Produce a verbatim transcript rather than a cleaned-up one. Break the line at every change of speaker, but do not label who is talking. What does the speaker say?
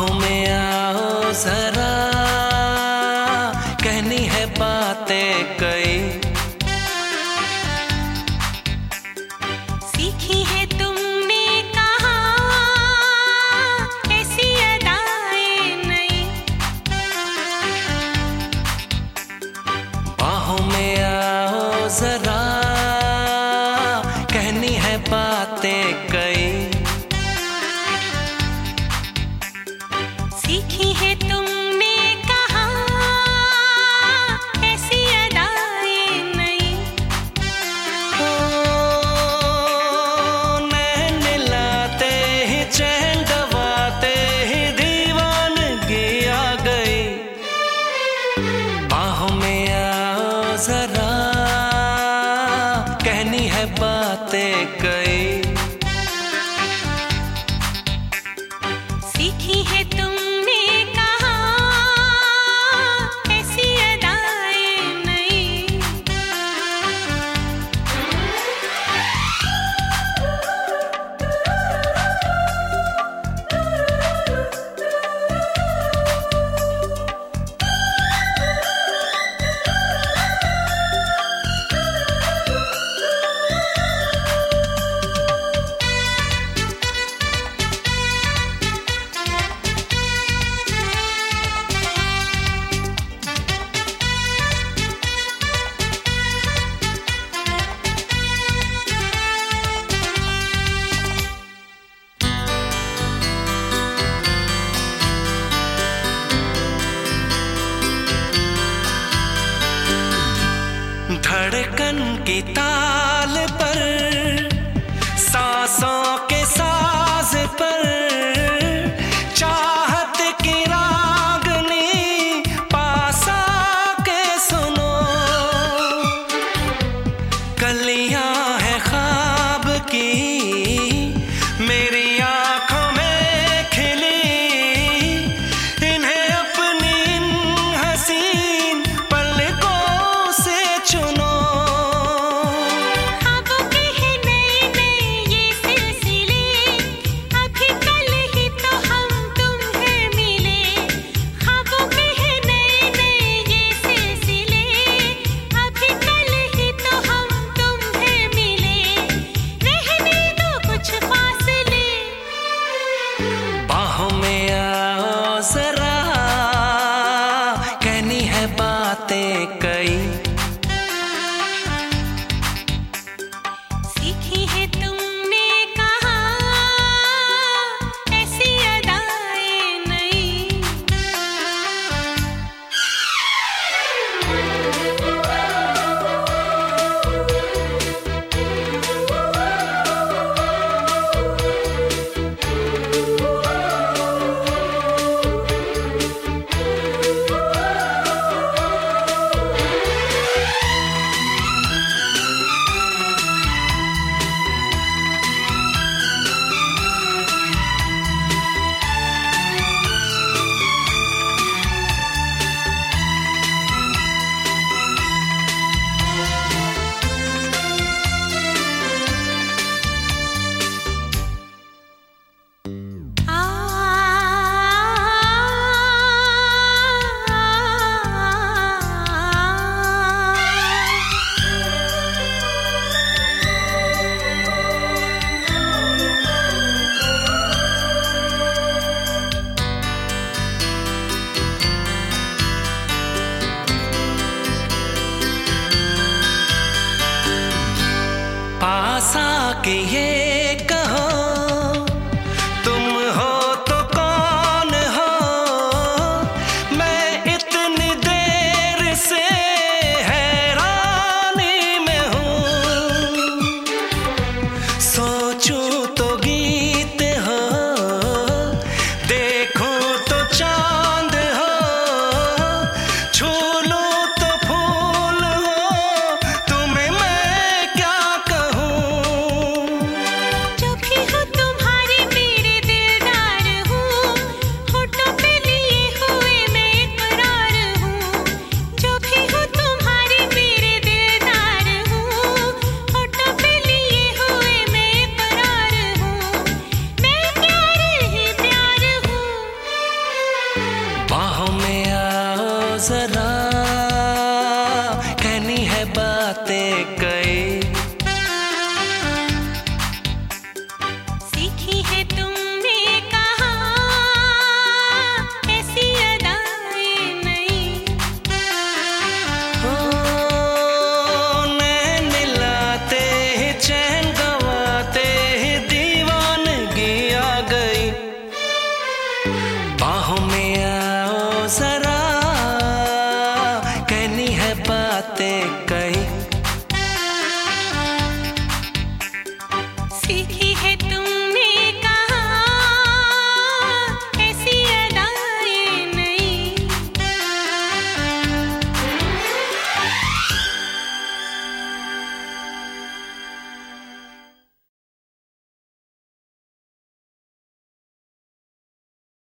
बाहों में आओ जरा, कहनी है बातें कई।
सीखी है तुमने कहाँ ऐसी अदाएं नई।
बाहों में आओ जरा, कहनी है बातें कई।
सीखी है तुमने कहाँ ऐसी अदाएं नई।
ओ नैन लाते ही चैन गवाते ही दीवानगी आ गई। बाहों में आओ जरा, कहनी है बातें कई।
सीखी है तुमने कहाँ ऐसी अदाएं नई।
धड़कन की ताल पर, सांसों के साज पर, चाहत की रागनी पास आके सुनो। कलियां है ख्वाब की मेरी आंखों में खिली, इन्हें अपनी इन हसीन पलकों से चुनो।
ख्वाबों के हैं नए नए ये सिलसिले, अभी कल ही तो हम तुम्हें मिले। ख्वाबों के हैं नए नए ये सिलसिले, अभी कल ही तो हम तुम्हें मिले। रहने दो कुछ फासले।
बाहों में आओ जरा, कहनी है बातें कई।
सीखी है तुमने कहाँ ऐसी अदाएं नई।
पास आके ये कहो, तुम हो तो कौन हो। मैं इतनी देर से हैरानी में हूँ। सोचूं तो गीत हो, देखूं तो चांद हो, छू लूं तो फूल हो, तुम्हें मैं क्या कहूँ। बाहों में आओ जरा